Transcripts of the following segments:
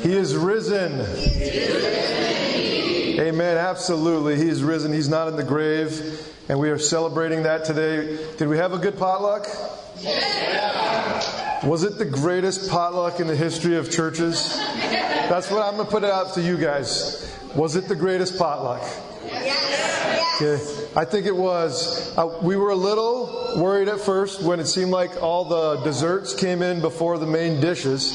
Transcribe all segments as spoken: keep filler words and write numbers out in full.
He is risen. Amen. Absolutely. He is risen. He's not in the grave. And we are celebrating that today. Did we have a good potluck? Yeah. Was it the greatest potluck in the history of churches? That's what I'm going to put it out to you guys. Was it the greatest potluck? Yes. Okay. I think it was. Uh, we were a little worried at first when it seemed like all the desserts came in before the main dishes.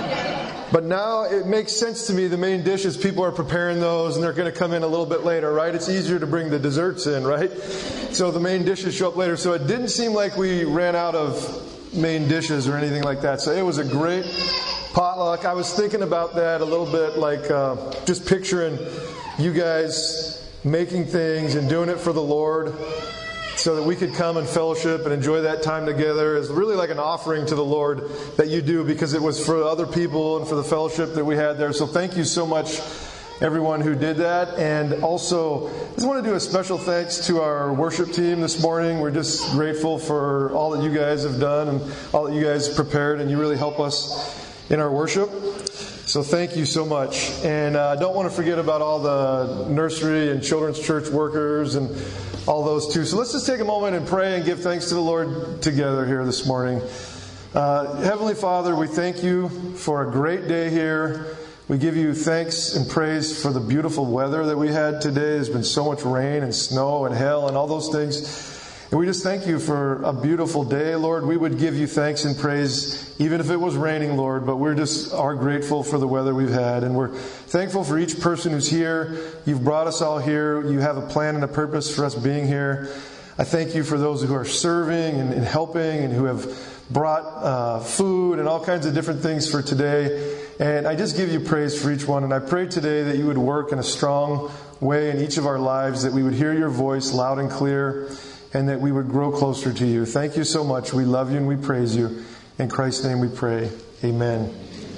But now it makes sense to me. The main dishes, people are preparing those and they're going to come in a little bit later, right? It's easier to bring the desserts in, right? So the main dishes show up later. So it didn't seem like we ran out of main dishes or anything like that. So it was a great potluck. I was thinking about that a little bit, like uh, just picturing you guys making things and doing it for the Lord, so that we could come and fellowship and enjoy that time together. Is really like an offering to the Lord that you do, because it was for other people and for the fellowship that we had there. So thank you so much, everyone who did that. And also, I just want to do a special thanks to our worship team this morning. We're just grateful for all that you guys have done and all that you guys prepared, and you really help us in our worship. So thank you so much. And I uh, don't want to forget about all the nursery and children's church workers and all those too. So let's just take a moment and pray and give thanks to the Lord together here this morning. Uh, Heavenly Father, we thank you for a great day here. We give you thanks and praise for the beautiful weather that we had today. There's been so much rain and snow and hail and all those things. And we just thank you for a beautiful day, Lord. We would give you thanks and praise even if it was raining, Lord. But we're just are grateful for the weather we've had. And we're thankful for each person who's here. You've brought us all here. You have a plan and a purpose for us being here. I thank you for those who are serving and, and helping and who have brought uh, food and all kinds of different things for today. And I just give you praise for each one. And I pray today that you would work in a strong way in each of our lives, that we would hear your voice loud and clear, and that we would grow closer to you. Thank you so much. We love you and we praise you. In Christ's name we pray. Amen.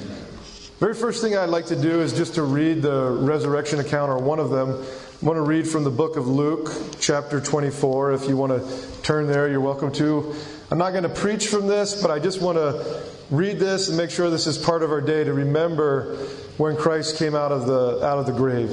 Very first thing I'd like to do is just to read the resurrection account, or one of them. I want to read from the book of Luke, chapter twenty-four. If you want to turn there, you're welcome to. I'm not going to preach from this, but I just want to read this and make sure this is part of our day to remember when Christ came out of the out of the grave.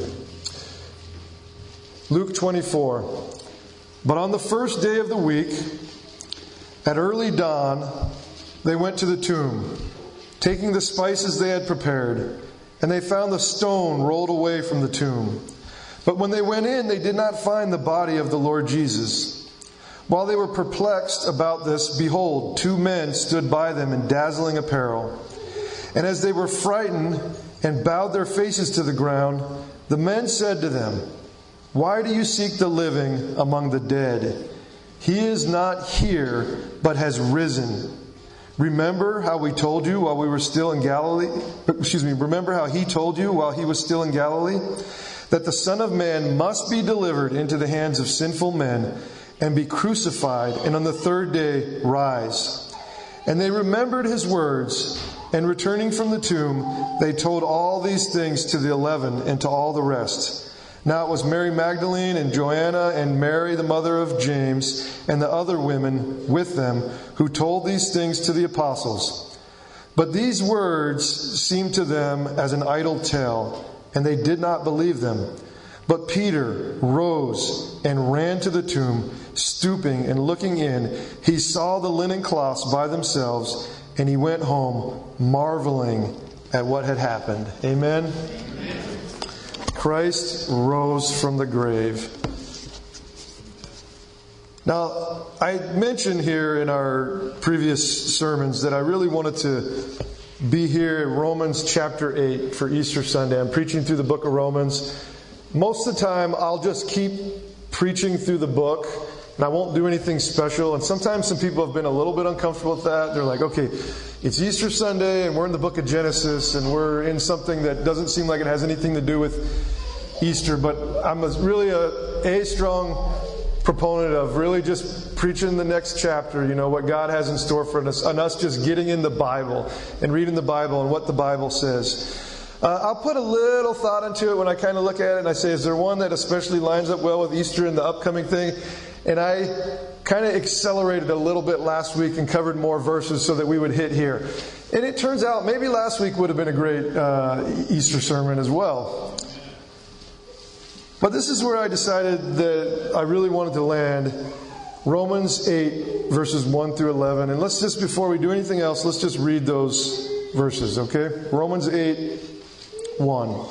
Luke twenty-four. But on the first day of the week, at early dawn, they went to the tomb, taking the spices they had prepared, and they found the stone rolled away from the tomb. But when they went in, they did not find the body of the Lord Jesus. While they were perplexed about this, behold, two men stood by them in dazzling apparel. And as they were frightened and bowed their faces to the ground, the men said to them, "Why do you seek the living among the dead? He is not here, but has risen. Remember how we told you while we were still in Galilee? Excuse me, remember how he told you while he was still in Galilee? That the Son of Man must be delivered into the hands of sinful men and be crucified, and on the third day rise." And they remembered his words, and returning from the tomb, they told all these things to the eleven and to all the rest. Now it was Mary Magdalene and Joanna and Mary, the mother of James, and the other women with them, who told these things to the apostles. But these words seemed to them as an idle tale, and they did not believe them. But Peter rose and ran to the tomb, stooping and looking in. He saw the linen cloths by themselves, and he went home, marveling at what had happened. Amen. Christ rose from the grave. Now, I mentioned here in our previous sermons that I really wanted to be here in Romans chapter eight for Easter Sunday. I'm preaching through the book of Romans. Most of the time, I'll just keep preaching through the book, and I won't do anything special. And sometimes some people have been a little bit uncomfortable with that. They're like, okay, it's Easter Sunday, and we're in the book of Genesis, and we're in something that doesn't seem like it has anything to do with Easter. But I'm a, really a, a strong proponent of really just preaching the next chapter, you know, what God has in store for us, and us just getting in the Bible and reading the Bible and what the Bible says. Uh, I'll put a little thought into it when I kind of look at it and I say, is there one that especially lines up well with Easter and the upcoming thing? And I kind of accelerated a little bit last week and covered more verses so that we would hit here. And it turns out maybe last week would have been a great uh, Easter sermon as well. But this is where I decided that I really wanted to land. Romans eight, verses one through eleven. And let's just, before we do anything else, let's just read those verses, okay? Romans eight, one.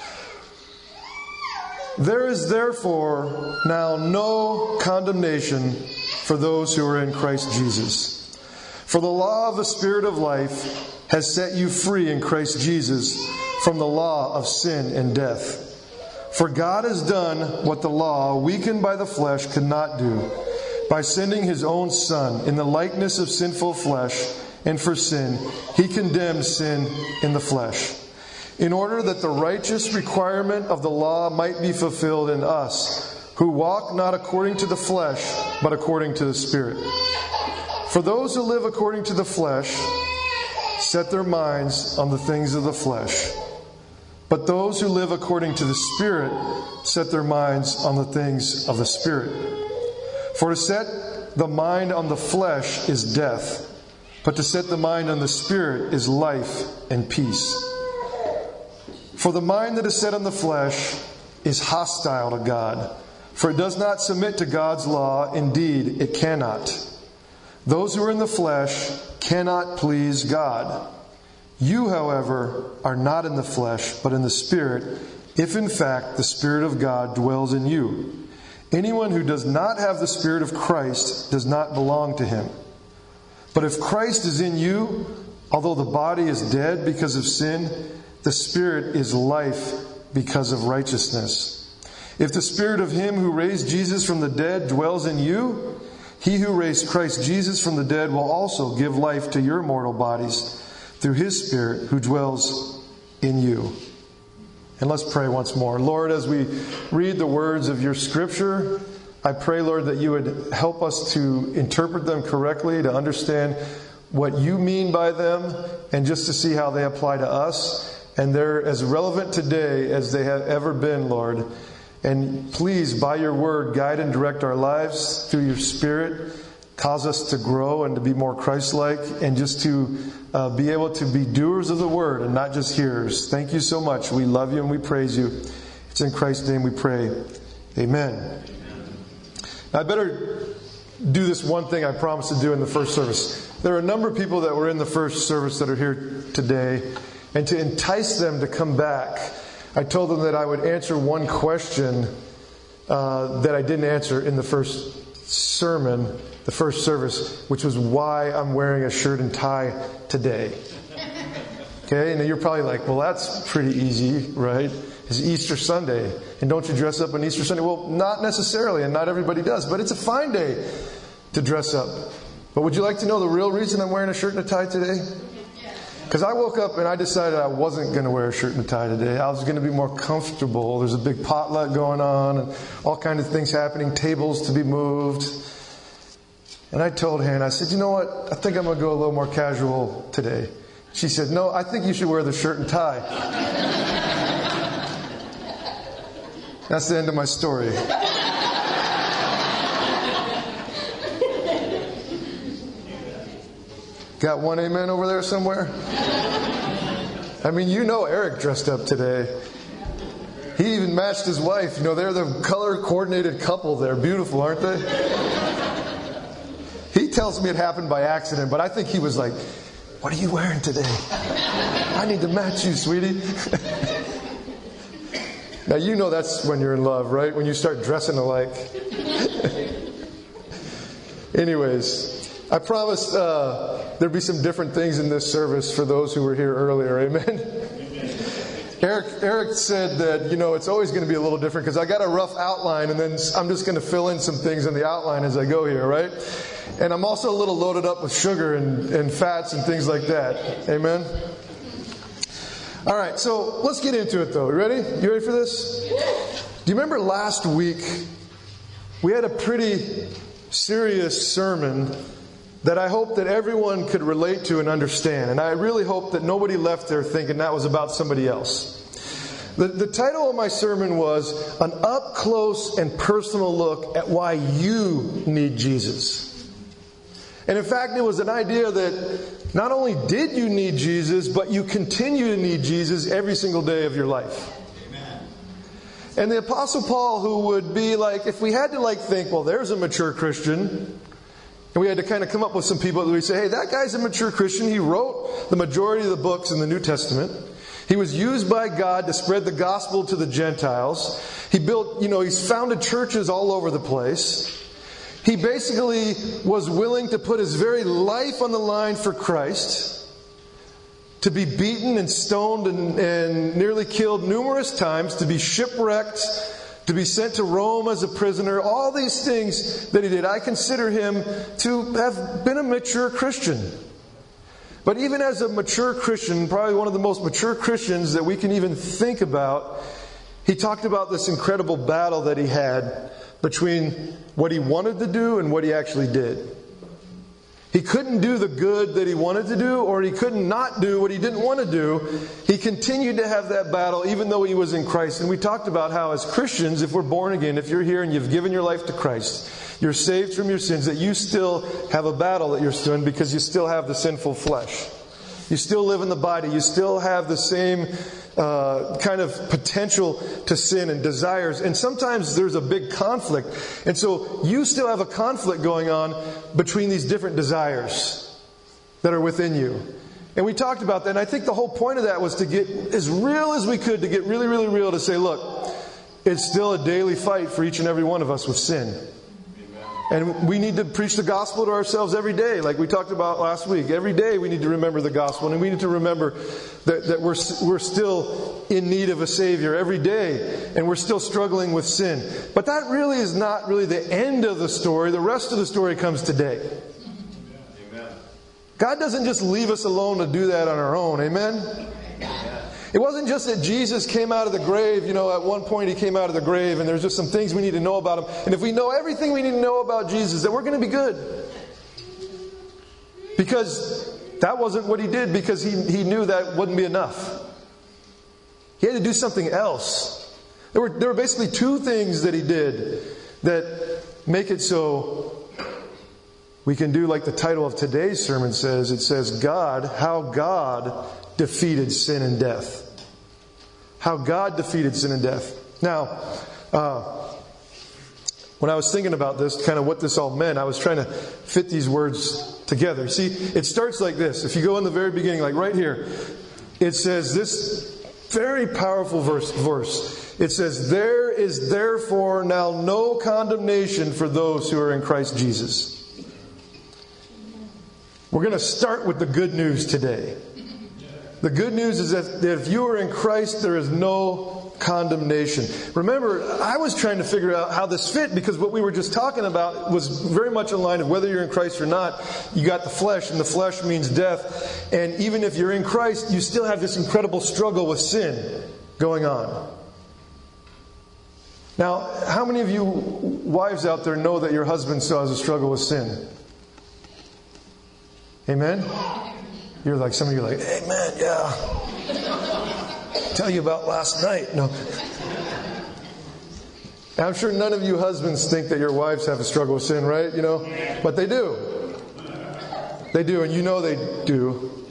There is therefore now no condemnation for those who are in Christ Jesus. For the law of the Spirit of life has set you free in Christ Jesus from the law of sin and death. For God has done what the law, weakened by the flesh, could not do, by sending His own Son in the likeness of sinful flesh, and for sin, He condemned sin in the flesh, in order that the righteous requirement of the law might be fulfilled in us, who walk not according to the flesh, but according to the Spirit. For those who live according to the flesh set their minds on the things of the flesh, but those who live according to the Spirit set their minds on the things of the Spirit. For to set the mind on the flesh is death, but to set the mind on the Spirit is life and peace. For the mind that is set on the flesh is hostile to God, for it does not submit to God's law. Indeed, it cannot. Those who are in the flesh cannot please God. You, however, are not in the flesh, but in the Spirit, if in fact the Spirit of God dwells in you. Anyone who does not have the Spirit of Christ does not belong to Him. But if Christ is in you, although the body is dead because of sin, the Spirit is life because of righteousness. If the Spirit of Him who raised Jesus from the dead dwells in you, He who raised Christ Jesus from the dead will also give life to your mortal bodies through His Spirit who dwells in you. And let's pray once more. Lord, as we read the words of your Scripture, I pray, Lord, that you would help us to interpret them correctly, to understand what you mean by them, and just to see how they apply to us. And they're as relevant today as they have ever been, Lord. And please, by your word, guide and direct our lives through your Spirit. Cause us to grow and to be more Christ-like, and just to uh, be able to be doers of the word and not just hearers. Thank you so much. We love you and we praise you. It's in Christ's name we pray. Amen. Now, I better do this one thing I promised to do in the first service. There are a number of people that were in the first service that are here today, and to entice them to come back, I told them that I would answer one question uh, that I didn't answer in the first sermon, the first service, which was why I'm wearing a shirt and tie today. Okay, and you're probably like, well, that's pretty easy, right? It's Easter Sunday, and don't you dress up on Easter Sunday? Well, not necessarily, and not everybody does, but it's a fine day to dress up. But would you like to know the real reason I'm wearing a shirt and a tie today? Because I woke up and I decided I wasn't going to wear a shirt and a tie today. I was going to be more comfortable. There's a big potluck going on and all kinds of things happening, tables to be moved. And I told Hannah, I said, you know what? I think I'm going to go a little more casual today. She said, no, I think you should wear the shirt and tie. That's the end of my story. Got one amen over there somewhere? I mean, you know Eric dressed up today. He even matched his wife. You know, they're the color-coordinated couple there. Beautiful, aren't they? He tells me it happened by accident, but I think he was like, what are you wearing today? I need to match you, sweetie. Now, you know that's when you're in love, right? When you start dressing alike. Anyways, I promised uh, there'd be some different things in this service for those who were here earlier. Amen? Eric, Eric said that, you know, it's always going to be a little different because I got a rough outline and then I'm just going to fill in some things in the outline as I go here, right? And I'm also a little loaded up with sugar and, and fats and things like that. Amen? All right, so let's get into it though. You ready? You ready for this? Do you remember last week we had a pretty serious sermon that I hope that everyone could relate to and understand. And I really hope that nobody left there thinking that was about somebody else. The, the title of my sermon was An Up-Close and Personal Look at Why You Need Jesus. And in fact, it was an idea that not only did you need Jesus, but you continue to need Jesus every single day of your life. Amen. And the Apostle Paul, who would be like, if we had to like think, well, there's a mature Christian, and we had to kind of come up with some people that we say, hey, that guy's a mature Christian. He wrote the majority of the books in the New Testament. He was used by God to spread the gospel to the Gentiles. He built, you know, he's founded churches all over the place. He basically was willing to put his very life on the line for Christ, to be beaten and stoned and, and nearly killed numerous times, to be shipwrecked, to be sent to Rome as a prisoner, all these things that he did. I consider him to have been a mature Christian. But even as a mature Christian, probably one of the most mature Christians that we can even think about, he talked about this incredible battle that he had between what he wanted to do and what he actually did. He couldn't do the good that he wanted to do, or he couldn't not do what he didn't want to do. He continued to have that battle even though he was in Christ. And we talked about how as Christians, if we're born again, if you're here and you've given your life to Christ, you're saved from your sins, that you still have a battle that you're still in because you still have the sinful flesh. You still live in the body. You still have the same uh, kind of potential to sin and desires. And sometimes there's a big conflict. And so you still have a conflict going on between these different desires that are within you. And we talked about that. And I think the whole point of that was to get as real as we could, to get really, really real, to say, look, it's still a daily fight for each and every one of us with sin. And we need to preach the gospel to ourselves every day, like we talked about last week. Every day we need to remember the gospel, and we need to remember that, that we're we're still in need of a Savior every day, and we're still struggling with sin. But that really is not really the end of the story. The rest of the story comes today. Amen. God doesn't just leave us alone to do that on our own. Amen? It wasn't just that Jesus came out of the grave. You know, at one point he came out of the grave, and there's just some things we need to know about him. And if we know everything we need to know about Jesus, then we're going to be good. Because that wasn't what he did, because he, he knew that wouldn't be enough. He had to do something else. There were, there were basically two things that he did that make it so we can do like the title of today's sermon says. It says, God, how God defeated sin and death. How God defeated sin and death. Now, uh, when I was thinking about this, kind of what this all meant, I was trying to fit these words together. See, it starts like this. If you go in the very beginning, like right here, it says this very powerful verse. verse. It says, there is therefore now no condemnation for those who are in Christ Jesus. We're going to start with the good news today. The good news is that if you are in Christ, there is no condemnation. Remember, I was trying to figure out how this fit, because what we were just talking about was very much in line of whether you're in Christ or not. You got the flesh, and the flesh means death. And even if you're in Christ, you still have this incredible struggle with sin going on. Now, how many of you wives out there know that your husband still has a struggle with sin? Amen? You're like, some of you are like, amen, yeah. Tell you about last night. No. I'm sure none of you husbands think that your wives have a struggle with sin, right? You know, but they do. They do, and you know they do.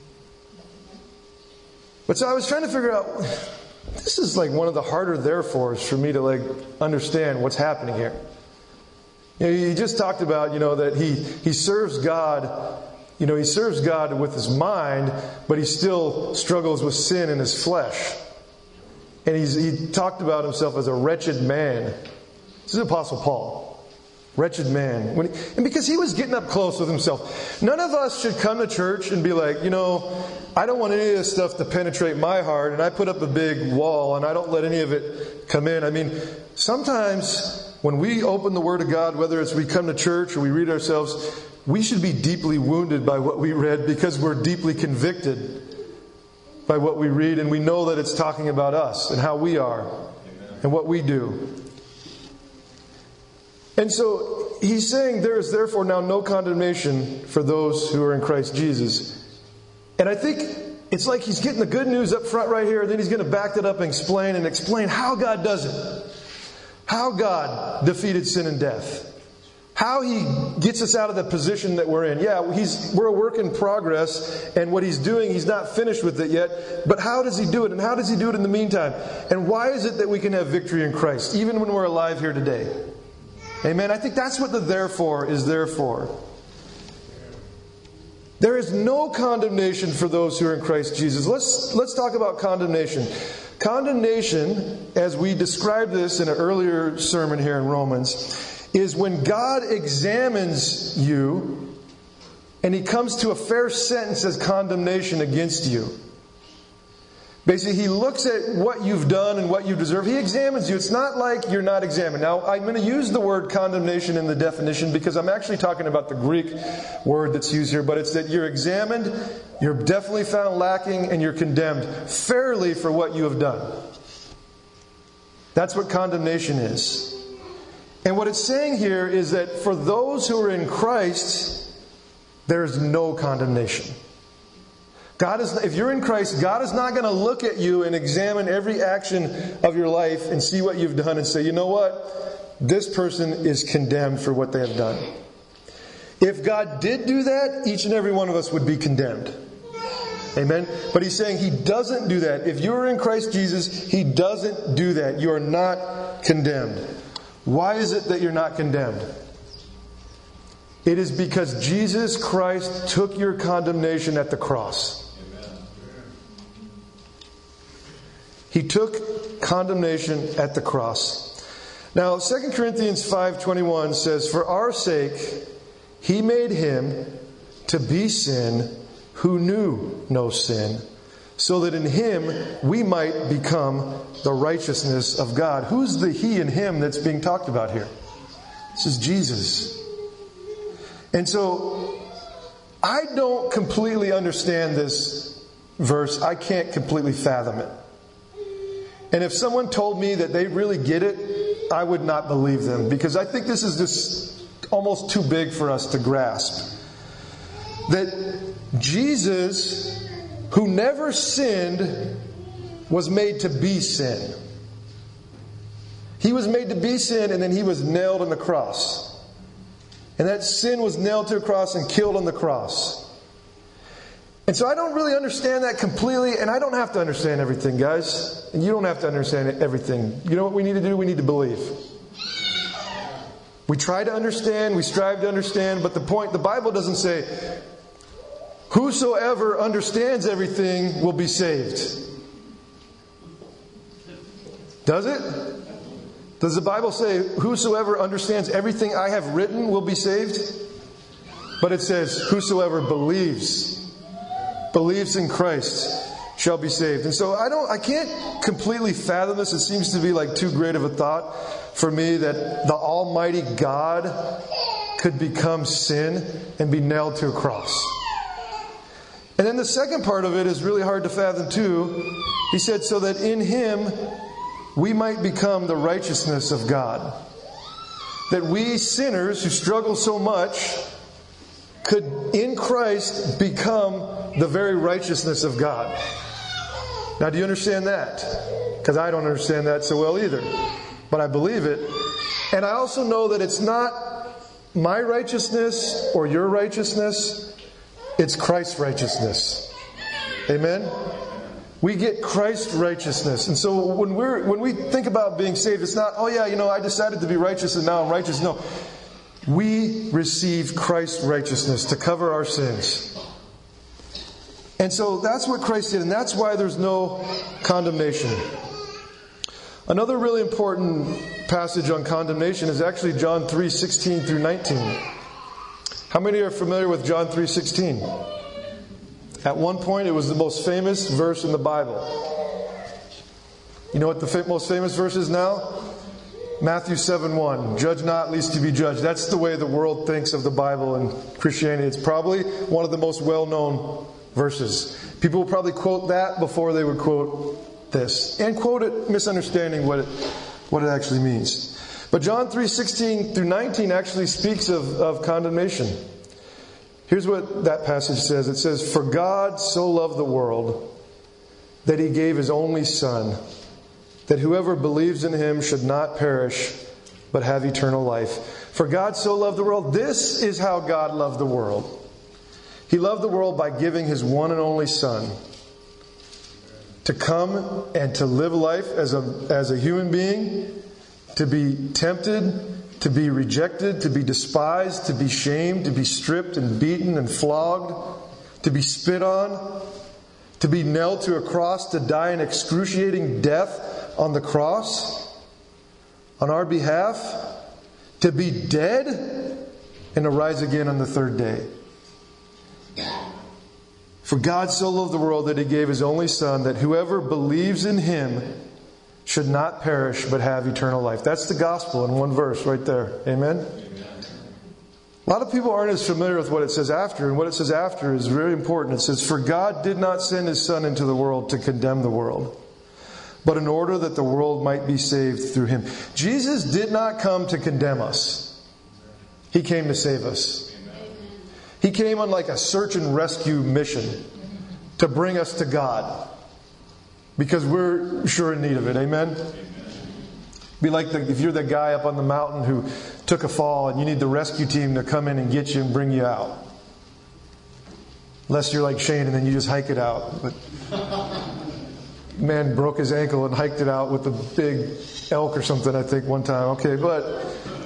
But so I was trying to figure out, this is like one of the harder therefores for me to like understand what's happening here. You know, he just talked about, you know, that he, he serves God. You know, he serves God with his mind, but he still struggles with sin in his flesh. And he's, he talked about himself as a wretched man. This is Apostle Paul. Wretched man. When he, and because he was getting up close with himself. None of us should come to church and be like, you know, I don't want any of this stuff to penetrate my heart, and I put up a big wall and I don't let any of it come in. I mean, sometimes when we open the Word of God, whether it's we come to church or we read ourselves, we should be deeply wounded by what we read, because we're deeply convicted by what we read, and we know that it's talking about us and how we are and what we do. And so he's saying there is therefore now no condemnation for those who are in Christ Jesus. And I think it's like he's getting the good news up front right here, and then he's going to back that up and explain and explain how God does it. How God defeated sin and death. how He gets us out of the position that we're in. Yeah, he's, we're a work in progress, and what He's doing, He's not finished with it yet. But how does He do it? And how does He do it in the meantime? And why is it that we can have victory in Christ, even when we're alive here today? Amen. I think that's what the therefore is there for. There is no condemnation for those who are in Christ Jesus. Let's, let's talk about condemnation. Condemnation, as we described this in an earlier sermon here in Romans, is when God examines you and He comes to a fair sentence as condemnation against you. Basically, He looks at what you've done and what you deserve. He examines you. It's not like you're not examined. Now, I'm going to use the word condemnation in the definition because I'm actually talking about the Greek word that's used here. But it's that you're examined, you're definitely found lacking, and you're condemned fairly for what you have done. That's what condemnation is. And what it's saying here is that for those who are in Christ, there is no condemnation. God is, if you're in Christ, God is not going to look at you and examine every action of your life and see what you've done and say, you know what? This person is condemned for what they have done. If God did do that, each and every one of us would be condemned. Amen? But He's saying He doesn't do that. If you're in Christ Jesus, He doesn't do that. You are not condemned. Why is it that you're not condemned? It is because Jesus Christ took your condemnation at the cross. Amen. He took condemnation at the cross. Now, Second Corinthians five twenty-one says, "For our sake He made Him to be sin who knew no sin, so that in Him we might become the righteousness of God." Who's the He and Him that's being talked about here? This is Jesus. And so, I don't completely understand this verse. I can't completely fathom it. And if someone told me that they really get it, I would not believe them. Because I think this is just almost too big for us to grasp. That Jesus, who never sinned, was made to be sin. He was made to be sin, and then He was nailed on the cross. And that sin was nailed to a cross and killed on the cross. And so I don't really understand that completely, and I don't have to understand everything, guys. And you don't have to understand everything. You know what we need to do? We need to believe. We try to understand, we strive to understand, but the point, the Bible doesn't say, whosoever understands everything will be saved. Does it? Does the Bible say, whosoever understands everything I have written will be saved? But it says, whosoever believes, believes in Christ shall be saved. And so I don't, I can't completely fathom this. It seems to be like too great of a thought for me that the Almighty God could become sin and be nailed to a cross. And then the second part of it is really hard to fathom too. He said, so that in Him we might become the righteousness of God. That we sinners who struggle so much could in Christ become the very righteousness of God. Now, do you understand that? Because I don't understand that so well either. But I believe it. And I also know that it's not my righteousness or your righteousness. It's Christ's righteousness. Amen? We get Christ's righteousness. And so when we're when we think about being saved, it's not, oh yeah, you know, I decided to be righteous and now I'm righteous. No. We receive Christ's righteousness to cover our sins. And so that's what Christ did, and that's why there's no condemnation. Another really important passage on condemnation is actually John three sixteen through nineteen. How many are familiar with John three sixteen? At one point, it was the most famous verse in the Bible. You know what the fa- most famous verse is now? Matthew seven one. Judge not, lest you be judged. That's the way the world thinks of the Bible and Christianity. It's probably one of the most well-known verses. People will probably quote that before they would quote this. And quote it misunderstanding what it, what it actually means. But John three sixteen through nineteen actually speaks of, of condemnation. Here's what that passage says. It says, "For God so loved the world that He gave His only Son, that whoever believes in Him should not perish, but have eternal life. For God so loved the world. This is how God loved the world. He loved the world by giving His one and only Son to come and to live life as a, as a human being, to be tempted, to be rejected, to be despised, to be shamed, to be stripped and beaten and flogged, to be spit on, to be nailed to a cross, to die an excruciating death on the cross on our behalf, to be dead and to rise again on the third day. For God so loved the world that He gave His only Son, that whoever believes in Him should not perish but have eternal life. That's the gospel in one verse right there. Amen? A lot of people aren't as familiar with what it says after, and what it says after is very important. It says, for God did not send His Son into the world to condemn the world, but in order that the world might be saved through Him. Jesus did not come to condemn us. He came to save us. He came on like a search and rescue mission to bring us to God, because we're sure in need of it. Amen? Be like the, if you're the guy up on the mountain who took a fall and you need the rescue team to come in and get you and bring you out. Unless you're like Shane and then you just hike it out. But man broke his ankle and hiked it out with a big elk or something, I think, one time. Okay, but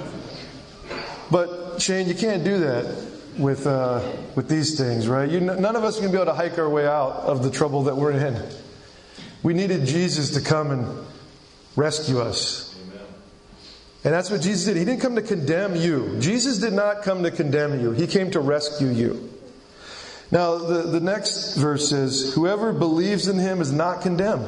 but Shane, you can't do that with uh, with these things, right? You, none of us are going to be able to hike our way out of the trouble that we're in. We needed Jesus to come and rescue us. Amen. And that's what Jesus did. He didn't come to condemn you. Jesus did not come to condemn you. He came to rescue you. Now, the, the next verse says, whoever believes in Him is not condemned.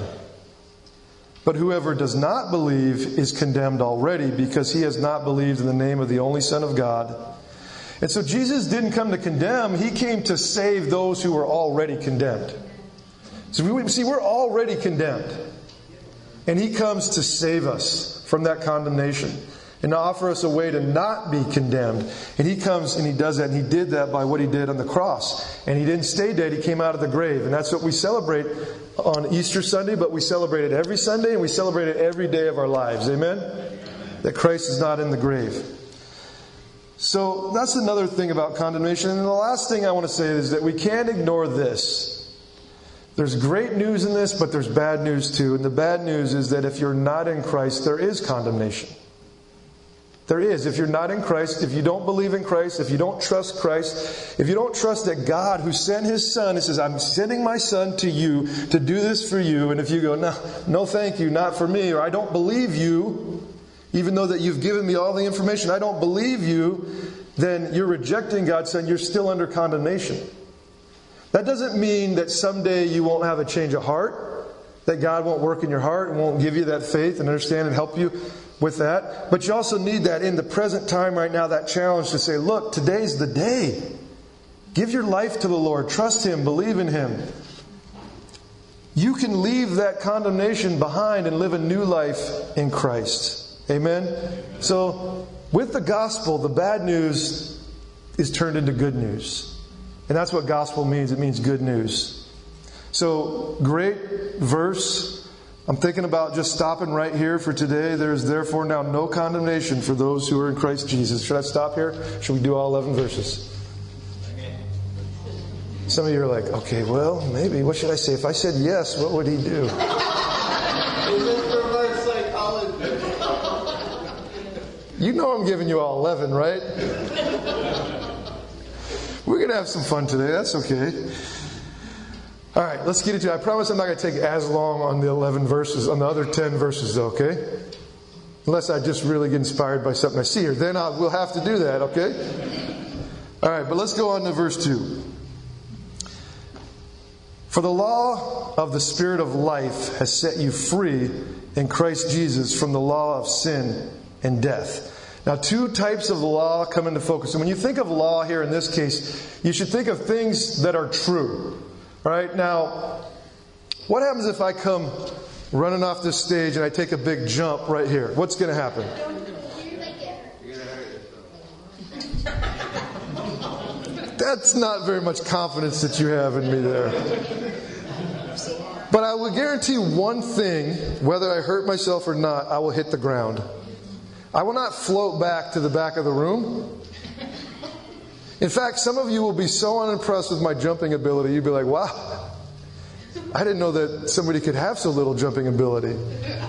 But whoever does not believe is condemned already, because he has not believed in the name of the only Son of God. And so Jesus didn't come to condemn. He came to save those who were already condemned. So we see, we're already condemned. And He comes to save us from that condemnation and to offer us a way to not be condemned. And He comes and He does that. And He did that by what He did on the cross. And He didn't stay dead. He came out of the grave. And that's what we celebrate on Easter Sunday, but we celebrate it every Sunday and we celebrate it every day of our lives. Amen? That Christ is not in the grave. So that's another thing about condemnation. And the last thing I want to say is that we can't ignore this. There's great news in this, but there's bad news too. And the bad news is that if you're not in Christ, there is condemnation. There is. If you're not in Christ, if you don't believe in Christ, if you don't trust Christ, if you don't trust that God who sent His Son, He says, I'm sending my Son to you to do this for you. And if you go, no, no thank you, not for me, or I don't believe you, even though that you've given me all the information, I don't believe you, then you're rejecting God's Son. You're still under condemnation. That doesn't mean that someday you won't have a change of heart, that God won't work in your heart and won't give you that faith and understand and help you with that. But you also need that in the present time right now, that challenge to say, look, today's the day. Give your life to the Lord. Trust Him. Believe in Him. You can leave that condemnation behind and live a new life in Christ. Amen? So, with the gospel, the bad news is turned into good news. And that's what gospel means. It means good news. So, great verse. I'm thinking about just stopping right here for today. There is therefore now no condemnation for those who are in Christ Jesus. Should I stop here? Should we do all eleven verses? Some of you are like, okay, well, maybe. What should I say? If I said yes, what would he do? You know I'm giving you all eleven, right? We're going to have some fun today. That's okay. All right, let's get into it. I promise I'm not going to take as long on the eleven verses, on the other ten verses, though, okay? Unless I just really get inspired by something I see here. Then I'll, we'll have to do that, okay? All right, but let's go on to verse two. For the law of the Spirit of life has set you free in Christ Jesus from the law of sin and death. Now, two types of law come into focus. And when you think of law here in this case, you should think of things that are true. All right, now, what happens if I come running off this stage and I take a big jump right here? What's going to happen? That's not very much confidence that you have in me there. But I will guarantee one thing, whether I hurt myself or not, I will hit the ground. I will not float back to the back of the room. In fact, some of you will be so unimpressed with my jumping ability, you'll be like, wow, I didn't know that somebody could have so little jumping ability.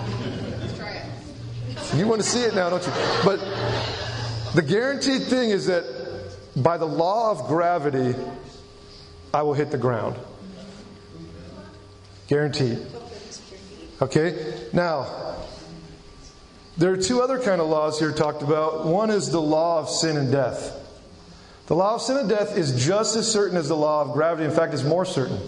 You want to see it now, don't you? But the guaranteed thing is that by the law of gravity, I will hit the ground. Guaranteed. Okay? Now, there are two other kind of laws here talked about. One is the law of sin and death. The law of sin and death is just as certain as the law of gravity. In fact, it's more certain.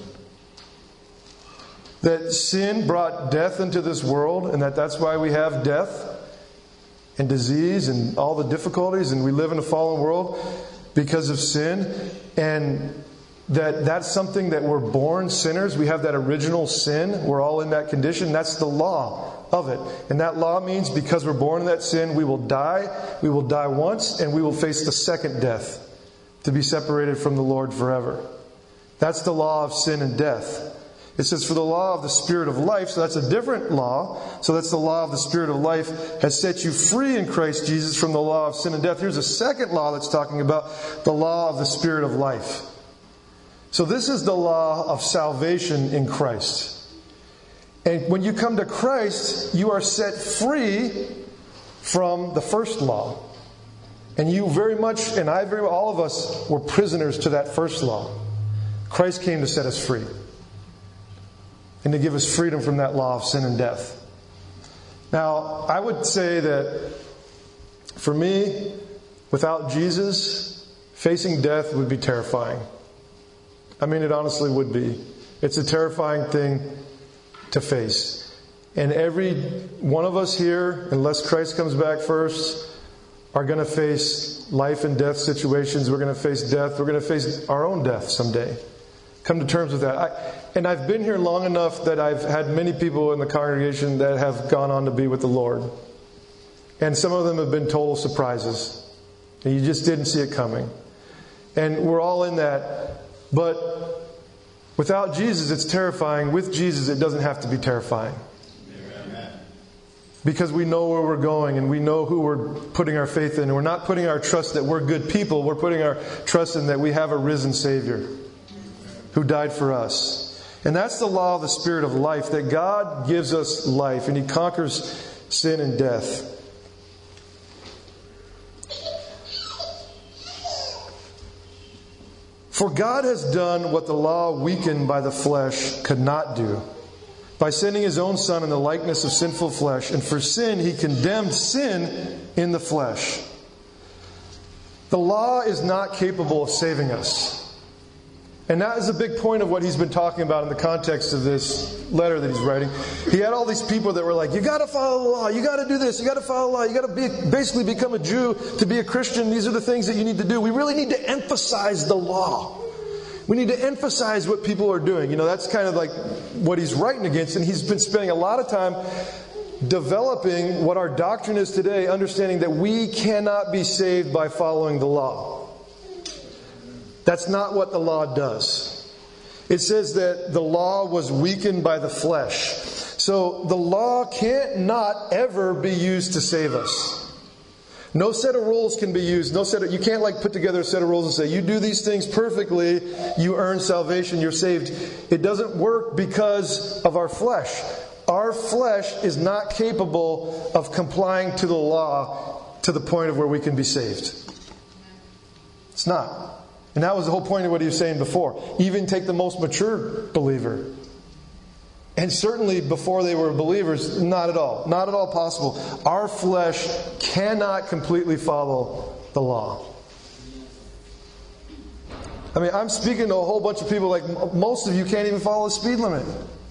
That sin brought death into this world, and that that's why we have death and disease and all the difficulties, and we live in a fallen world because of sin. And that that's something that we're born sinners. We have that original sin. We're all in that condition. That's the law of it. And that law means because we're born in that sin, we will die. We will die once, and we will face the second death to be separated from the Lord forever. That's the law of sin and death. It says, for the law of the Spirit of life, so that's a different law. So that's the law of the Spirit of life has set you free in Christ Jesus from the law of sin and death. Here's a second law that's talking about the law of the Spirit of life. So this is the law of salvation in Christ. And when you come to Christ, you are set free from the first law. And you very much, and I very all of us were prisoners to that first law. Christ came to set us free. And to give us freedom from that law of sin and death. Now, I would say that for me, without Jesus, facing death would be terrifying. I mean, it honestly would be. It's a terrifying thing to face. And every one of us here, unless Christ comes back first, are going to face life and death situations. We're going to face death. We're going to face our own death someday. Come to terms with that. I, and I've been here long enough that I've had many people in the congregation that have gone on to be with the Lord. And some of them have been total surprises. And you just didn't see it coming. And we're all in that. But without Jesus, it's terrifying. With Jesus, it doesn't have to be terrifying. Because we know where we're going and we know who we're putting our faith in. And we're not putting our trust that we're good people. We're putting our trust in that we have a risen Savior who died for us. And that's the law of the Spirit of life, that God gives us life and He conquers sin and death. For God has done what the law weakened by the flesh could not do, by sending His own Son in the likeness of sinful flesh. And for sin, He condemned sin in the flesh. The law is not capable of saving us. And that is a big point of what he's been talking about in the context of this letter that he's writing. He had all these people that were like, you got to follow the law, you got to do this, you got to follow the law, you got to be, basically become a Jew to be a Christian. These are the things that you need to do. We really need to emphasize the law. We need to emphasize what people are doing. You know, that's kind of like what he's writing against. And he's been spending a lot of time developing what our doctrine is today, understanding that we cannot be saved by following the law. That's not what the law does. It says that the law was weakened by the flesh. So the law can't not ever be used to save us. No set of rules can be used. No set of, you can't like put together a set of rules and say, you do these things perfectly, you earn salvation, you're saved. It doesn't work because of our flesh. Our flesh is not capable of complying to the law to the point of where we can be saved. It's not. And that was the whole point of what he was saying before. Even take the most mature believer. And certainly before they were believers, not at all. Not at all possible. Our flesh cannot completely follow the law. I mean, I'm speaking to a whole bunch of people like most of you can't even follow the speed limit.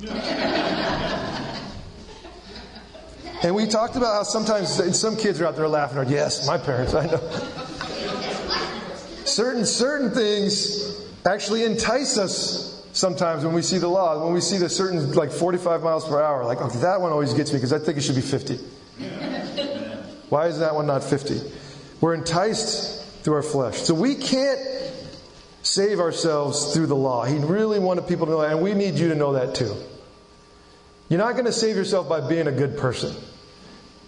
And we talked about how sometimes some kids are out there laughing. Or, yes, my parents, I know. Certain certain things actually entice us sometimes when we see the law. When we see the certain, like forty-five miles per hour. Like, okay, that one always gets me because I think it should be fifty. Why is that one not fifty? We're enticed through our flesh. So we can't save ourselves through the law. He really wanted people to know that, and we need you to know that too. You're not going to save yourself by being a good person.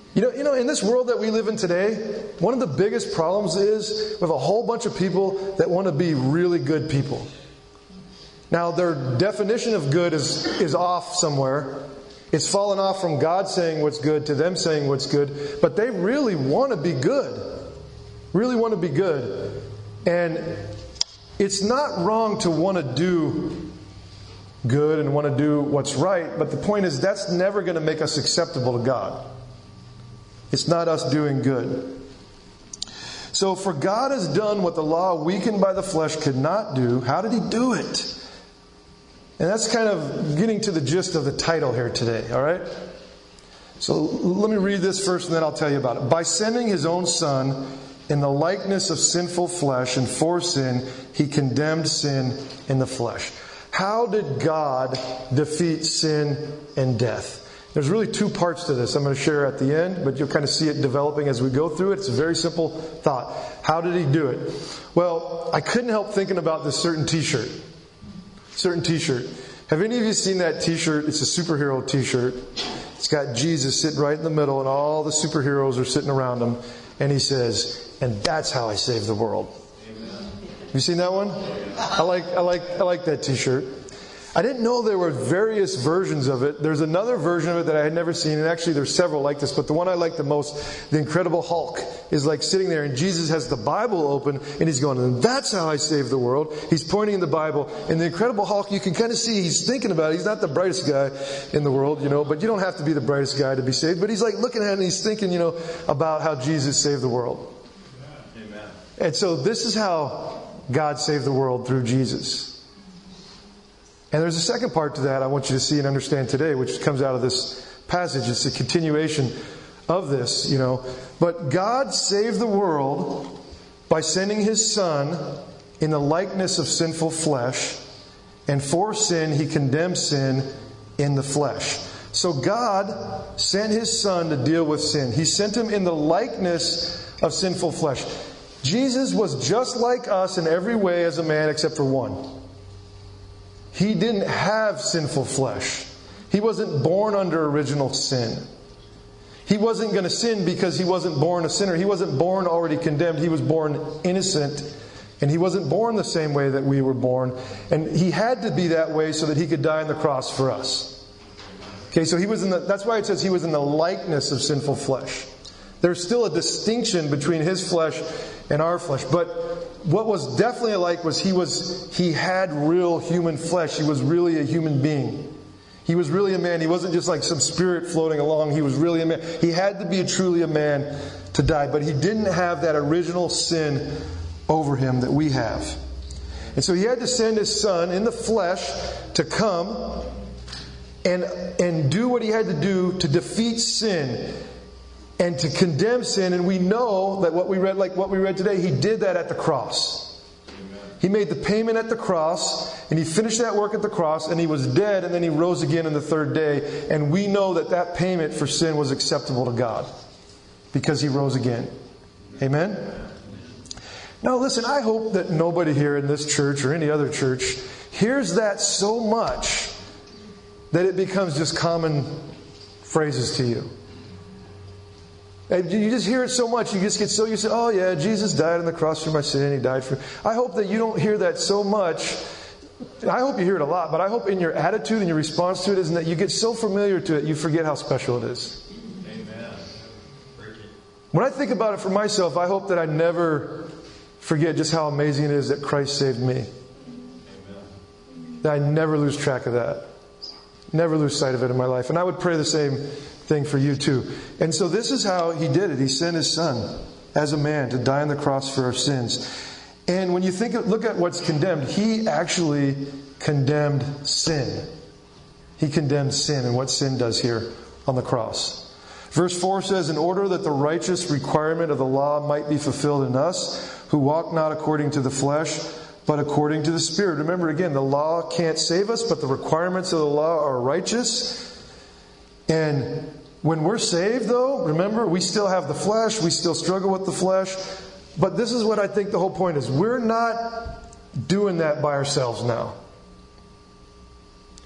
You know, you know, in this world that we live in today, one of the biggest problems is we have a whole bunch of people that want to be really good people. Now, their definition of good is, is off somewhere. It's fallen off from God saying what's good to them saying what's good. But they really want to be good. Really want to be good. And it's not wrong to want to do good and want to do what's right. But the point is, that's never going to make us acceptable to God. It's not us doing good. So, for God has done what the law weakened by the flesh could not do. How did He do it? And that's kind of getting to the gist of the title here today, all right? So let me read this first and then I'll tell you about it. By sending His own Son in the likeness of sinful flesh and for sin, He condemned sin in the flesh. How did God defeat sin and death? There's really two parts to this I'm going to share at the end, but you'll kind of see it developing as we go through it. It's a very simple thought. How did He do it? Well, I couldn't help thinking about this certain t-shirt. Certain t-shirt. Have any of you seen that t-shirt? It's a superhero t-shirt. It's got Jesus sitting right in the middle and all the superheroes are sitting around Him. And He says, and that's how I save the world. Amen. Have you seen that one? I like, I like, I like that t-shirt. I didn't know there were various versions of it. There's another version of it that I had never seen. And actually there's several like this. But the one I like the most, the Incredible Hulk, is like sitting there and Jesus has the Bible open and He's going, and that's how I save the world. He's pointing in the Bible. And the Incredible Hulk, you can kind of see he's thinking about it. He's not the brightest guy in the world, you know, but you don't have to be the brightest guy to be saved. But he's like looking at it and he's thinking, you know, about how Jesus saved the world. Amen. And so this is how God saved the world, through Jesus. And there's a second part to that I want you to see and understand today, which comes out of this passage. It's a continuation of this, you know. But God saved the world by sending His Son in the likeness of sinful flesh. And for sin, He condemned sin in the flesh. So God sent His Son to deal with sin. He sent Him in the likeness of sinful flesh. Jesus was just like us in every way as a man except for one. He didn't have sinful flesh. He wasn't born under original sin. He wasn't going to sin because He wasn't born a sinner. He wasn't born already condemned. He was born innocent. And He wasn't born the same way that we were born. And He had to be that way so that He could die on the cross for us. Okay, so He was in the, that's why it says He was in the likeness of sinful flesh. There's still a distinction between His flesh and our flesh. But what was definitely alike was he was he had real human flesh. He was really a human being. He was really a man. He wasn't just like some spirit floating along. He was really a man. He had to be a, truly a man to die. But He didn't have that original sin over Him that we have. And so He had to send His Son in the flesh to come and, and do what He had to do to defeat sin and to condemn sin. And we know that what we read, like what we read today, He did that at the cross. Amen. He made the payment at the cross, and He finished that work at the cross, and He was dead, and then He rose again on the third day. And we know that that payment for sin was acceptable to God because He rose again. Amen? Now listen, I hope that nobody here in this church or any other church hears that so much that it becomes just common phrases to you. You just hear it so much, you just get so used to, oh yeah, Jesus died on the cross for my sin, He died for... I hope that you don't hear that so much. I hope you hear it a lot, but I hope in your attitude and your response to it isn't that you get so familiar to it, you forget how special it is. Amen. When I think about it for myself, I hope that I never forget just how amazing it is that Christ saved me. Amen. That I never lose track of that. Never lose sight of it in my life. And I would pray the same thing for you too. And so this is how He did it. He sent His Son as a man to die on the cross for our sins. And when you think, look at what's condemned, He actually condemned sin. He condemned sin and what sin does here on the cross. Verse four says, in order that the righteous requirement of the law might be fulfilled in us, who walk not according to the flesh, but according to the Spirit. Remember again, the law can't save us, but the requirements of the law are righteous. And when we're saved, though, remember, we still have the flesh. We still struggle with the flesh. But this is what I think the whole point is. We're not doing that by ourselves now.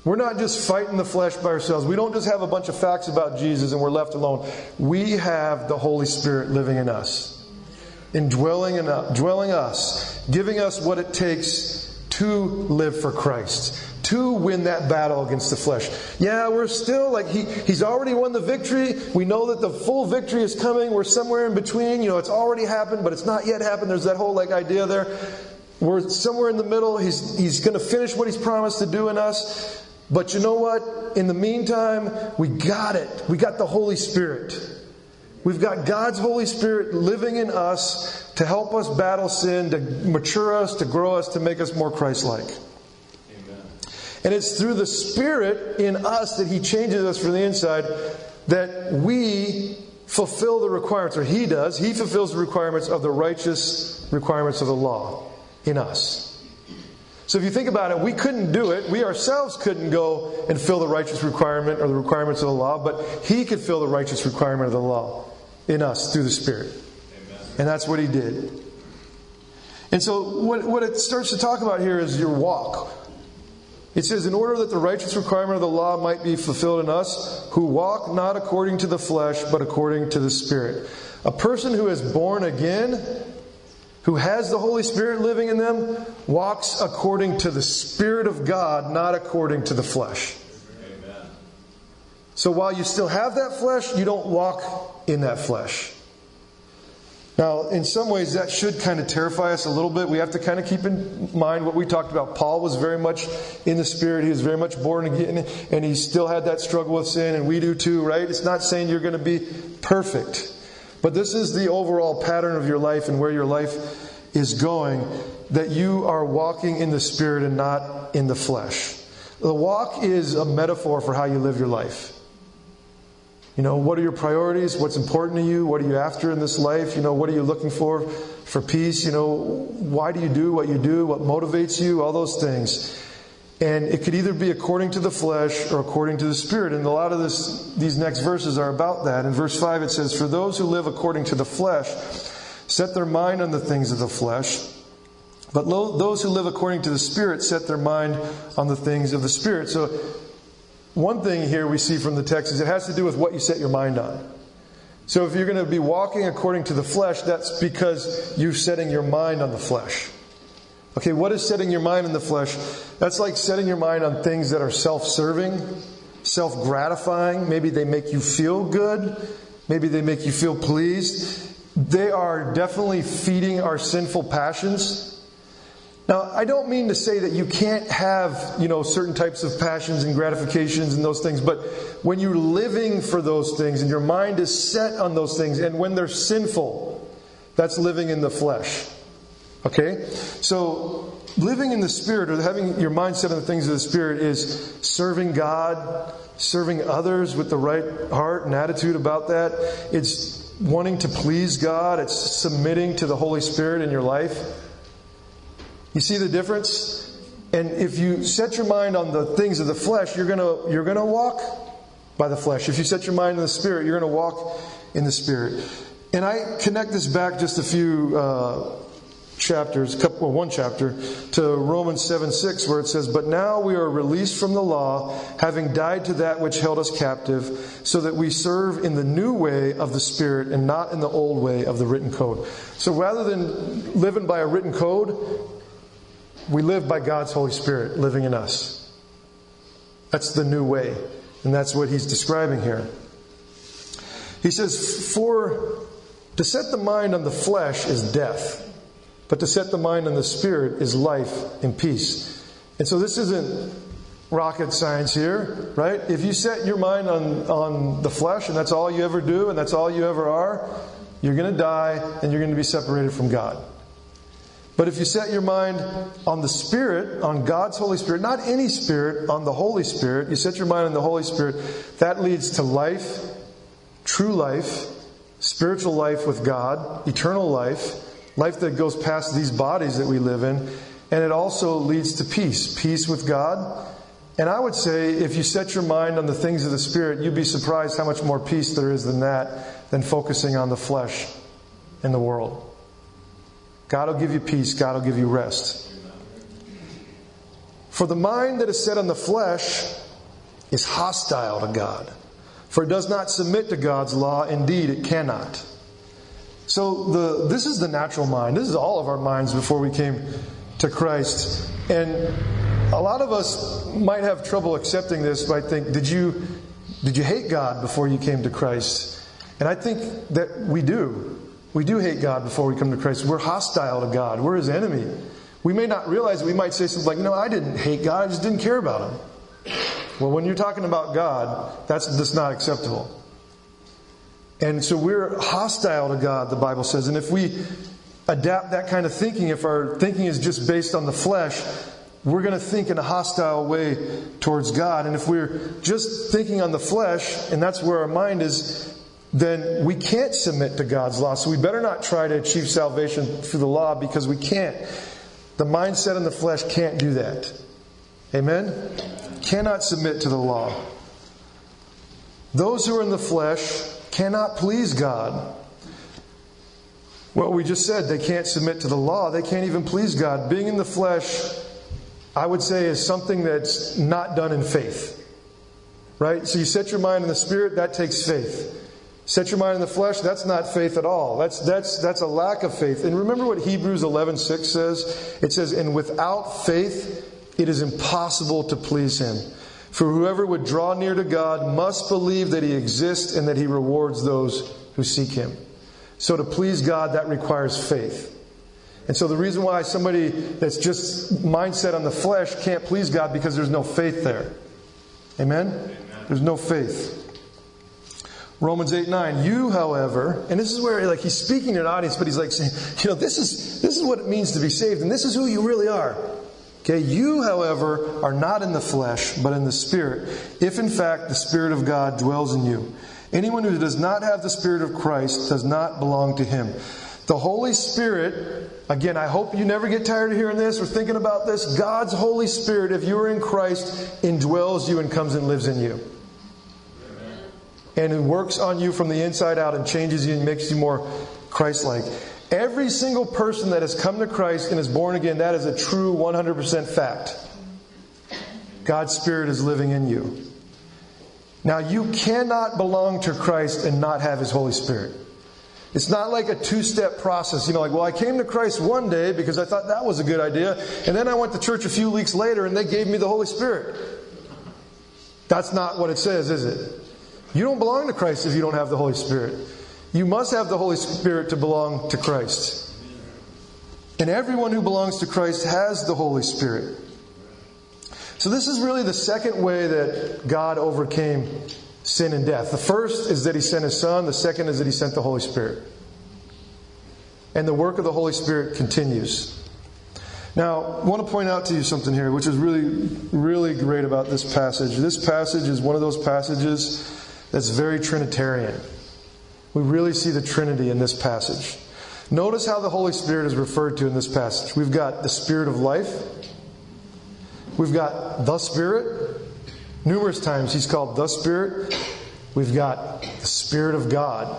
We're not just fighting the flesh by ourselves. We don't just have a bunch of facts about Jesus and we're left alone. We have the Holy Spirit living in us, indwelling in us, dwelling us, giving us what it takes to live for Christ, to win that battle against the flesh. Yeah, we're still like, he, He's already won the victory. We know that the full victory is coming. We're somewhere in between. You know, it's already happened, but it's not yet happened. There's that whole like idea there. We're somewhere in the middle. He's, he's going to finish what He's promised to do in us. But you know what? In the meantime, we got it. We got the Holy Spirit. We've got God's Holy Spirit living in us to help us battle sin, to mature us, to grow us, to make us more Christ-like. Amen. And it's through the Spirit in us that He changes us from the inside that we fulfill the requirements, or He does. He fulfills the requirements of the righteous requirements of the law in us. So if you think about it, we couldn't do it. We ourselves couldn't go and fill the righteous requirement or the requirements of the law, but He could fill the righteous requirement of the law in us through the Spirit. Amen. And that's what He did. And so what, what it starts to talk about here is your walk. It says, in order that the righteous requirement of the law might be fulfilled in us, who walk not according to the flesh, but according to the Spirit. A person who is born again, who has the Holy Spirit living in them, walks according to the Spirit of God, not according to the flesh. Amen. So while you still have that flesh, you don't walk in that flesh. Now, in some ways, that should kind of terrify us a little bit. We have to kind of keep in mind what we talked about. Paul was very much in the Spirit. He was very much born again, and he still had that struggle with sin, and we do too, right? It's not saying you're going to be perfect. But this is the overall pattern of your life and where your life is going, that you are walking in the Spirit and not in the flesh. The walk is a metaphor for how you live your life. You know, what are your priorities? What's important to you? What are you after in this life? You know, what are you looking for for peace? You know, why do you do what you do? What motivates you? All those things. And it could either be according to the flesh or according to the Spirit. And a lot of this, these next verses are about that. In verse five it says, for those who live according to the flesh set their mind on the things of the flesh. But lo- those who live according to the Spirit set their mind on the things of the Spirit. So one thing here we see from the text is it has to do with what you set your mind on. So if you're going to be walking according to the flesh, that's because you're setting your mind on the flesh. Okay, what is setting your mind on the flesh? That's like setting your mind on things that are self-serving, self-gratifying. Maybe they make you feel good. Maybe they make you feel pleased. They are definitely feeding our sinful passions. Now, I don't mean to say that you can't have, you know, certain types of passions and gratifications and those things, but when you're living for those things and your mind is set on those things, and when they're sinful, that's living in the flesh. Okay? So, living in the Spirit, or having your mind set on the things of the Spirit, is serving God, serving others with the right heart and attitude about that. It's wanting to please God. It's submitting to the Holy Spirit in your life. You see the difference? And if you set your mind on the things of the flesh, you're gonna you're gonna walk by the flesh. If you set your mind on the Spirit, you're gonna walk in the Spirit. And I connect this back just a few uh, chapters, couple, well, one chapter, to Romans seven six, where it says, but now we are released from the law, having died to that which held us captive, so that we serve in the new way of the Spirit and not in the old way of the written code. So rather than living by a written code, we live by God's Holy Spirit living in us. That's the new way. And that's what he's describing here. He says, for to set the mind on the flesh is death, but to set the mind on the Spirit is life and peace. And so this isn't rocket science here, right? If you set your mind on, on the flesh and that's all you ever do and that's all you ever are, you're going to die and you're going to be separated from God. But if you set your mind on the Spirit, on God's Holy Spirit, not any Spirit, on the Holy Spirit, you set your mind on the Holy Spirit, that leads to life, true life, spiritual life with God, eternal life, life that goes past these bodies that we live in, and it also leads to peace, peace with God. And I would say if you set your mind on the things of the Spirit, you'd be surprised how much more peace there is than that, than focusing on the flesh and the world. God will give you peace. God will give you rest. For the mind that is set on the flesh is hostile to God. For it does not submit to God's law. Indeed, it cannot. So the this is the natural mind. This is all of our minds before we came to Christ. And a lot of us might have trouble accepting this, might think, did you, did you hate God before you came to Christ? And I think that we do. We do hate God before we come to Christ. We're hostile to God. We're His enemy. We may not realize it. We might say something like, no, I didn't hate God. I just didn't care about Him. Well, when you're talking about God, that's just not acceptable. And so we're hostile to God, the Bible says. And if we adapt that kind of thinking, if our thinking is just based on the flesh, we're going to think in a hostile way towards God. And if we're just thinking on the flesh, and that's where our mind is, then we can't submit to God's law. So we better not try to achieve salvation through the law, because we can't. The mindset in the flesh can't do that. Amen? Cannot submit to the law. Those who are in the flesh cannot please God. Well, we just said they can't submit to the law. They can't even please God. Being in the flesh, I would say, is something that's not done in faith. Right? So you set your mind in the Spirit, that takes faith. Set your mind in the flesh, that's not faith at all. That's that's that's a lack of faith. And remember what Hebrews eleven six says? It says, and without faith, it is impossible to please Him. For whoever would draw near to God must believe that He exists and that He rewards those who seek Him. So to please God, that requires faith. And so the reason why somebody that's just mindset on the flesh can't please God, because there's no faith there. Amen? Amen. There's no faith. Romans eight nine. You, however, and this is where like he's speaking to an audience, but he's like saying, you know, this is this is what it means to be saved, and this is who you really are. Okay, you, however, are not in the flesh, but in the Spirit, if in fact the Spirit of God dwells in you. Anyone who does not have the Spirit of Christ does not belong to Him. The Holy Spirit, again, I hope you never get tired of hearing this or thinking about this. God's Holy Spirit, if you are in Christ, indwells you and comes and lives in you. And it works on you from the inside out and changes you and makes you more Christ-like. Every single person that has come to Christ and is born again, that is a true one hundred percent fact. God's Spirit is living in you. Now, you cannot belong to Christ and not have His Holy Spirit. It's not like a two-step process. You know, like, well, I came to Christ one day because I thought that was a good idea. And then I went to church a few weeks later and they gave me the Holy Spirit. That's not what it says, is it? You don't belong to Christ if you don't have the Holy Spirit. You must have the Holy Spirit to belong to Christ. And everyone who belongs to Christ has the Holy Spirit. So this is really the second way that God overcame sin and death. The first is that He sent His Son. The second is that He sent the Holy Spirit. And the work of the Holy Spirit continues. Now, I want to point out to you something here, which is really, really great about this passage. This passage is one of those passages that's very Trinitarian. We really see the Trinity in this passage. Notice how the Holy Spirit is referred to in this passage. We've got the Spirit of life. We've got the Spirit. Numerous times He's called the Spirit. We've got the Spirit of God.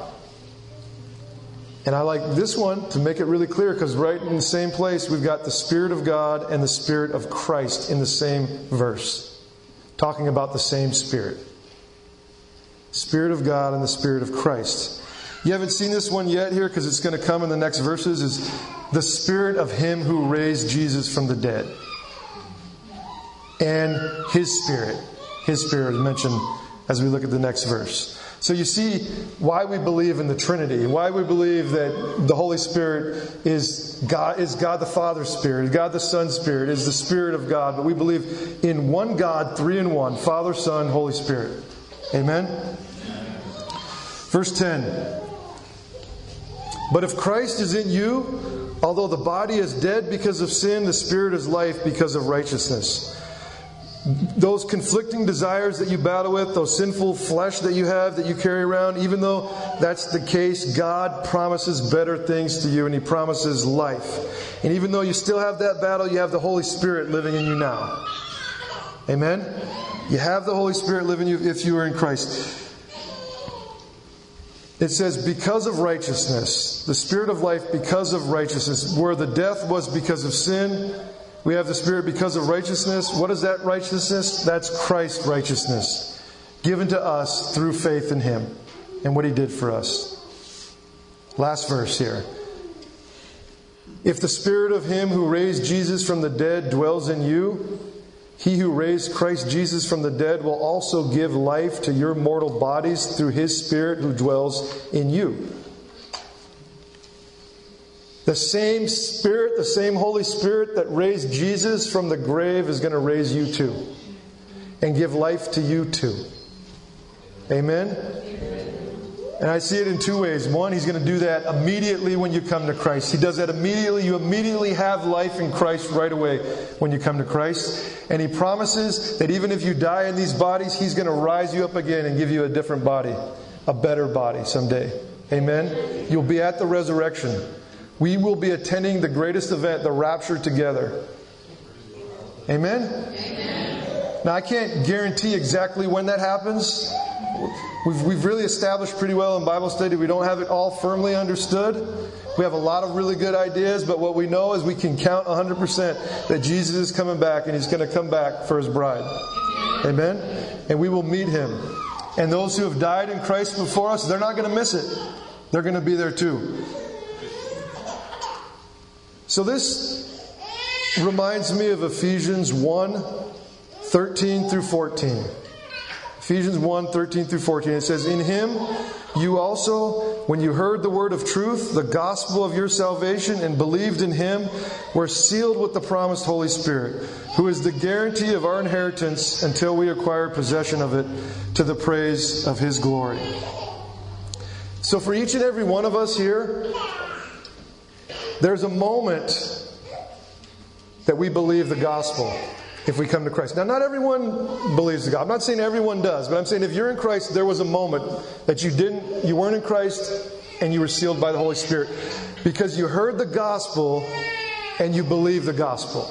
And I like this one to make it really clear, because right in the same place we've got the Spirit of God and the Spirit of Christ in the same verse. Talking about the same Spirit. Spirit of God and the Spirit of Christ. You haven't seen this one yet here, because it's going to come in the next verses, is the Spirit of Him who raised Jesus from the dead. And His Spirit. His Spirit is mentioned as we look at the next verse. So you see why we believe in the Trinity, why we believe that the Holy Spirit is God, is God the Father's Spirit, God the Son's Spirit, is the Spirit of God. But we believe in one God, three in one, Father, Son, Holy Spirit. Amen? Verse ten. But if Christ is in you, although the body is dead because of sin, the Spirit is life because of righteousness. Those conflicting desires that you battle with, those sinful flesh that you have, that you carry around, even though that's the case, God promises better things to you, and He promises life. And even though you still have that battle, you have the Holy Spirit living in you now. Amen? You have the Holy Spirit living in you if you are in Christ. It says, because of righteousness, the Spirit of life because of righteousness, where the death was because of sin, We have the Spirit because of righteousness. What is that righteousness? That's Christ's righteousness, given to us through faith in Him and what He did for us. Last verse here. If the Spirit of Him who raised Jesus from the dead dwells in you, He who raised Christ Jesus from the dead will also give life to your mortal bodies through His Spirit who dwells in you. The same Spirit, the same Holy Spirit that raised Jesus from the grave is going to raise you too. And give life to you too. Amen? And I see it in two ways. One, He's going to do that immediately when you come to Christ. He does that immediately. You immediately have life in Christ right away when you come to Christ. And He promises that even if you die in these bodies, He's going to rise you up again and give you a different body. A better body someday. Amen? You'll be at the resurrection. We will be attending the greatest event, the rapture, together. Amen? Amen? Now, I can't guarantee exactly when that happens. We've, we've really established pretty well in Bible study we don't have it all firmly understood. We have a lot of really good ideas, but what we know is we can count one hundred percent that Jesus is coming back, and He's going to come back for His bride. Amen? And we will meet Him. And those who have died in Christ before us, they're not going to miss it. They're going to be there too. So this reminds me of Ephesians one, thirteen through fourteen. Ephesians one, thirteen through fourteen. It says, in Him you also, when you heard the word of truth, the gospel of your salvation, and believed in Him, were sealed with the promised Holy Spirit, who is the guarantee of our inheritance until we acquire possession of it, to the praise of His glory. So for each and every one of us here, there's a moment that we believe the gospel if we come to Christ. Now, not everyone believes the gospel. I'm not saying everyone does, but I'm saying if you're in Christ, there was a moment that you didn't, you weren't in Christ, and you were sealed by the Holy Spirit because you heard the gospel and you believe the gospel.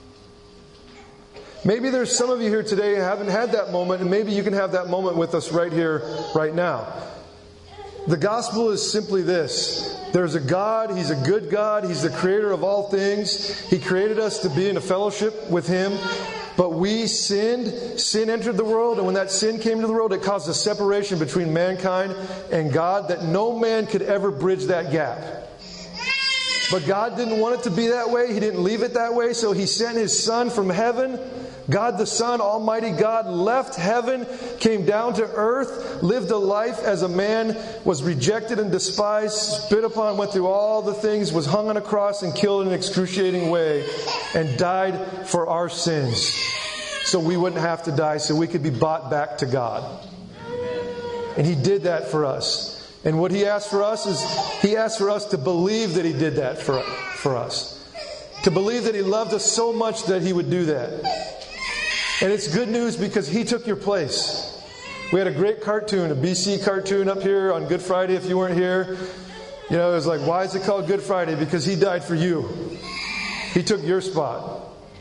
Maybe there's some of you here today who haven't had that moment, and maybe you can have that moment with us right here, right now. The gospel is simply this. There's a God. He's a good God. He's the creator of all things. He created us to be in a fellowship with Him. But we sinned. Sin entered the world. And when that sin came to the world, it caused a separation between mankind and God that no man could ever bridge that gap. But God didn't want it to be that way. He didn't leave it that way. So He sent His Son from heaven. God the Son, Almighty God, left heaven, came down to earth, lived a life as a man, was rejected and despised, spit upon, went through all the things, was hung on a cross and killed in an excruciating way, and died for our sins. So we wouldn't have to die, so we could be bought back to God. And He did that for us. And what He asked for us is, He asked for us to believe that He did that for, for us. To believe that He loved us so much that He would do that. And it's good news because He took your place. We had a great cartoon, a B C cartoon up here on Good Friday if you weren't here. You know, it was like, why is it called Good Friday? Because He died for you. He took your spot.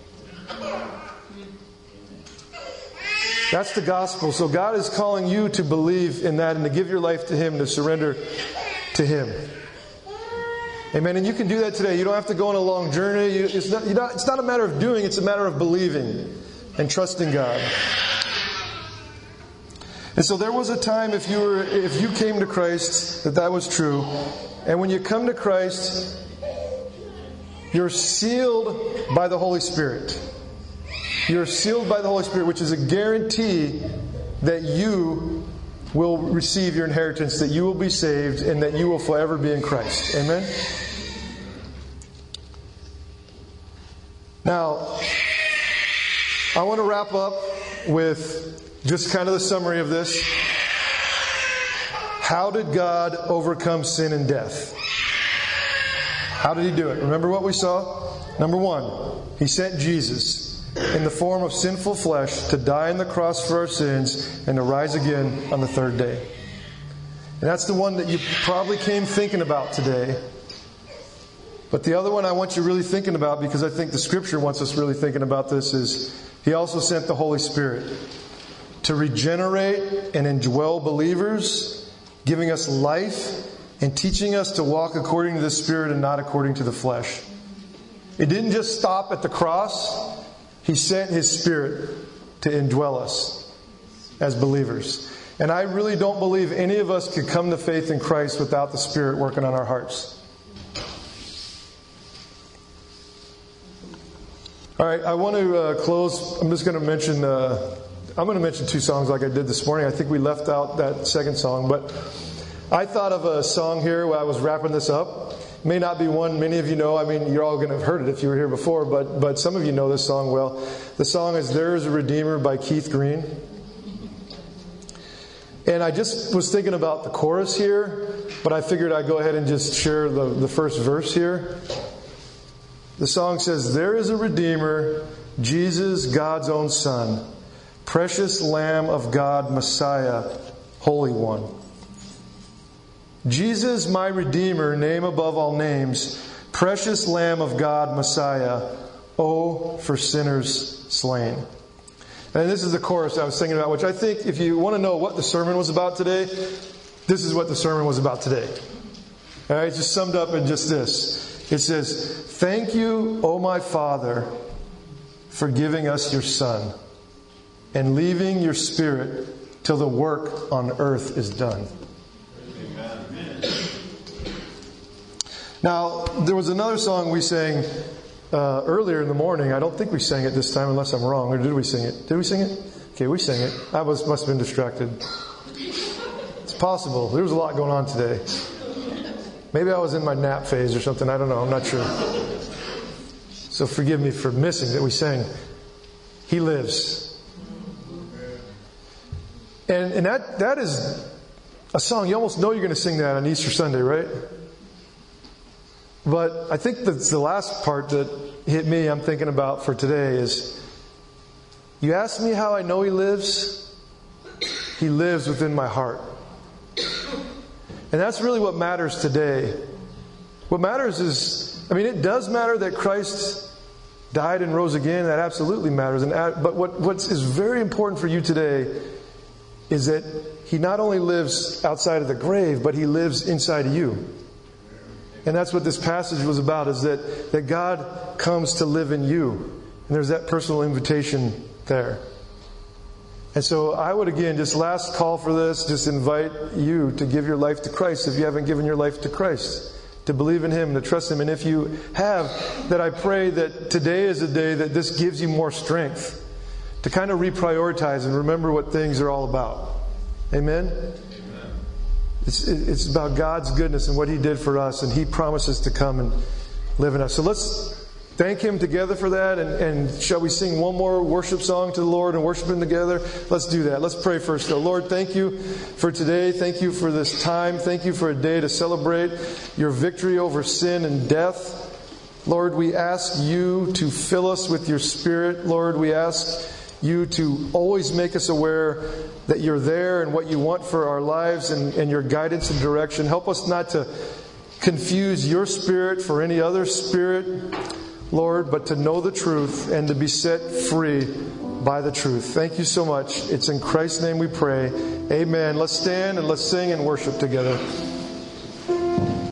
That's the gospel. So God is calling you to believe in that and to give your life to Him, to surrender to Him. Amen. And you can do that today. You don't have to go on a long journey. It's not, you're not, it's not a matter of doing, it's a matter of believing and trusting God. And so there was a time if you were if you came to Christ that that was true. And when you come to Christ, you're sealed by the Holy Spirit. You're sealed by the Holy Spirit, which is a guarantee that you will receive your inheritance, that you will be saved, and that you will forever be in Christ. Amen? Now, I want to wrap up with just kind of the summary of this. How did God overcome sin and death? How did He do it? Remember what we saw? Number one, He sent Jesus in the form of sinful flesh to die on the cross for our sins and to rise again on the third day. And that's the one that you probably came thinking about today. But the other one I want you really thinking about, because I think the Scripture wants us really thinking about this, is He also sent the Holy Spirit to regenerate and indwell believers, giving us life and teaching us to walk according to the Spirit and not according to the flesh. it didn't just stop at the cross. He sent His Spirit to indwell us as believers. And I really don't believe any of us could come to faith in Christ without the Spirit working on our hearts. All right, I want to uh, close. I'm just going to mention, uh, I'm going to mention two songs like I did this morning. I think we left out that second song, but I thought of a song here while I was wrapping this up. It may not be one many of you know. I mean, you're all going to have heard it if you were here before, but but some of you know this song well. The song is "There Is a Redeemer" by Keith Green. And I just was thinking about the chorus here, but I figured I'd go ahead and just share the, the first verse here. The song says, "There is a Redeemer, Jesus, God's own Son, precious Lamb of God, Messiah, Holy One. Jesus, my Redeemer, name above all names, precious Lamb of God, Messiah, oh, for sinners slain." And this is the chorus I was thinking about, which I think if you want to know what the sermon was about today, this is what the sermon was about today. All right, it's just summed up in just this. It says, "Thank you, O my Father, for giving us your Son and leaving your Spirit till the work on earth is done." Now, there was another song we sang uh, earlier in the morning. I don't think we sang it this time, unless I'm wrong. Or did we sing it? Did we sing it? Okay, we sang it. I was must have been distracted. It's possible. There was a lot going on today. Maybe I was in my nap phase or something. I don't know. I'm not sure. So forgive me for missing that we sang "He Lives." And and that that is a song. You almost know you're going to sing that on Easter Sunday, right? But I think that's the last part that hit me, I'm thinking about for today is, you ask me how I know He lives? He lives within my heart. And that's really what matters today. What matters is, I mean, it does matter that Christ died and rose again. That absolutely matters. And but what what is very important for you today is that He not only lives outside of the grave, but He lives inside of you. And that's what this passage was about, is that, that God comes to live in you. And there's that personal invitation there. And so I would, again, just last call for this, just invite you to give your life to Christ if you haven't given your life to Christ. To believe in Him, to trust Him. And if you have, that I pray that today is a day that this gives you more strength to kind of reprioritize and remember what things are all about. Amen? It's, it's about God's goodness and what He did for us, and He promises to come and live in us. So let's thank Him together for that, and, and shall we sing one more worship song to the Lord and worship Him together? Let's do that. Let's pray first, though. Lord, thank you for today. Thank you for this time. Thank you for a day to celebrate your victory over sin and death. Lord, we ask you to fill us with your Spirit. Lord, we ask you to always make us aware that you're there and what you want for our lives, and, and your guidance and direction. Help us not to confuse your Spirit for any other spirit, Lord, but to know the truth and to be set free by the truth. Thank you so much. It's in Christ's name we pray. Amen. Let's stand and let's sing and worship together.